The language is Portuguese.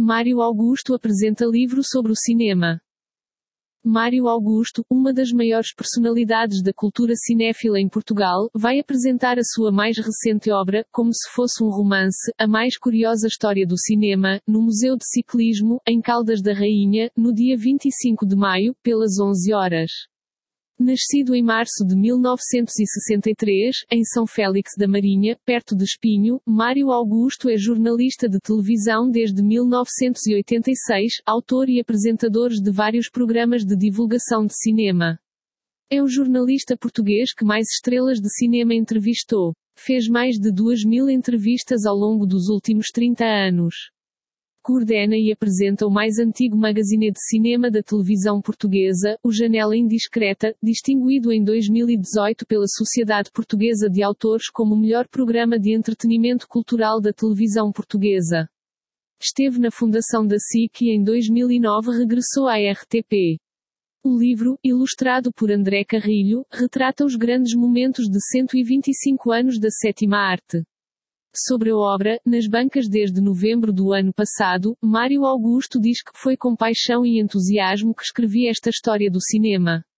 Mário Augusto apresenta livro sobre o cinema. Mário Augusto, uma das maiores personalidades da cultura cinéfila em Portugal, vai apresentar a sua mais recente obra, como se fosse um romance, A Mais Curiosa História do Cinema, no Museu de Ciclismo, em Caldas da Rainha, no dia 25 de maio, pelas 11 horas. Nascido em março de 1963, em São Félix da Marinha, perto de Espinho, Mário Augusto é jornalista de televisão desde 1986, autor e apresentador de vários programas de divulgação de cinema. É o jornalista português que mais estrelas de cinema entrevistou. Fez mais de 2.000 entrevistas ao longo dos últimos 30 anos. Coordena e apresenta o mais antigo magazine de cinema da televisão portuguesa, o Janela Indiscreta, distinguido em 2018 pela Sociedade Portuguesa de Autores como o melhor programa de entretenimento cultural da televisão portuguesa. Esteve na fundação da SIC e em 2009 regressou à RTP. O livro, ilustrado por André Carrilho, retrata os grandes momentos de 125 anos da sétima arte. Sobre a obra, nas bancas desde novembro do ano passado, Mário Augusto diz que foi com paixão e entusiasmo que escrevi esta história do cinema.